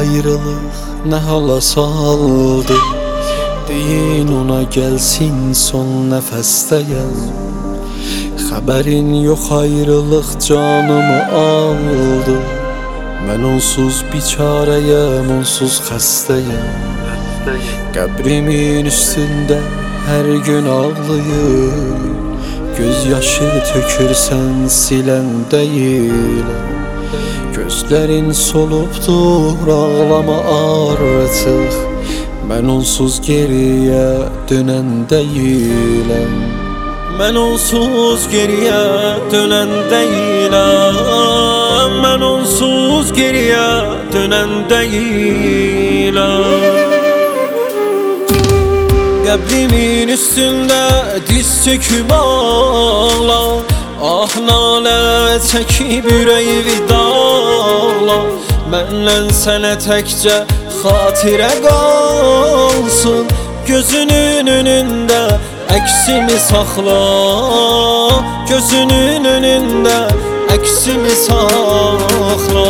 ayrılıq nə hala saldı. Deyin ona gəlsin son nəfəstəyəm. Xəbərin yox ayrılıq canımı aldı. Mən onsuz biçarəyəm, onsuz xəstəyəm. Qəbrimin üstündə hər gün ağlayır. Göz yaşı tökürsən silən deyiləm. Gözlərin solubdur, ağlama artıq. Mən onsuz geriyə dönən deyiləm. Mən onsuz geriyə dönən deyiləm. Mən onsuz geriyə dönən deyiləm. Qəbrimin üstündə diz çöküb ağla. Ah nalə çəkib ürəyi vidala. Məndən sənə təkcə xatirə qalsın. Gözünün önündə əksimi saxla. Gözünün önündə əksimi saxla.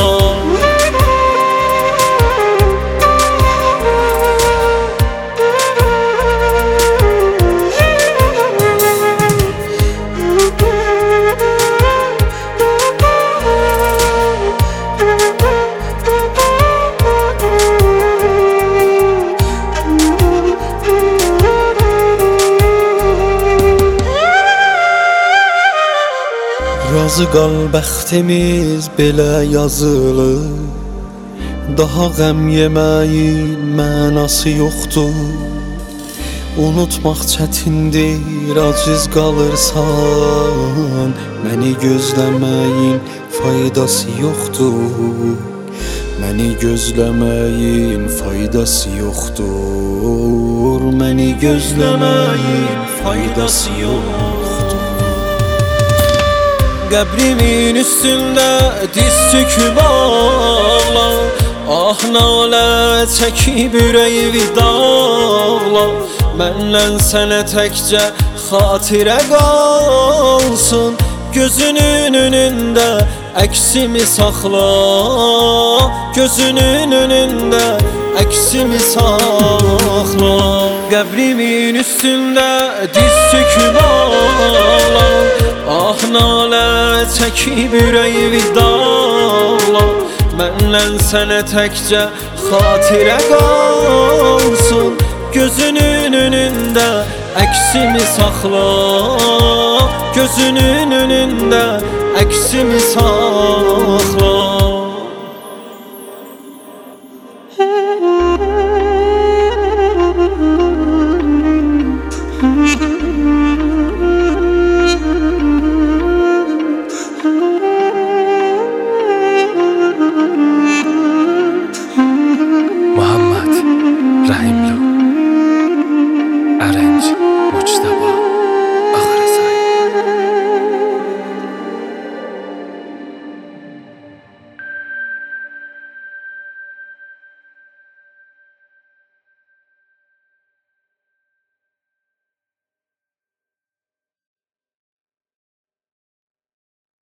Razı qal bəxtimiz belə yazılır. Daha qəm yeməyin mənası yoxdur. Unutmaq çətindir, aciz qalırsan. Məni gözləməyin faydası yoxdur. Məni gözləməyin faydası yoxdur. Məni gözləməyin faydası yoxdur. Qəbrimin üstündə diz çöküb ağla. Ah nalə çəkib ürəyi vidala. Məndən sənə təkcə xatirə qalsın. Gözünün önündə əksimi saxla. Gözünün önündə əksimi saxla. Qəbrimin üstündə diz çöküb ağla. Ah nalə çəkib ürəyi vidala. Məndən sənə təkcə xatirə qalsın. Gözünün önündə əksimi saxla. Gözünün önündə əksimi saxla.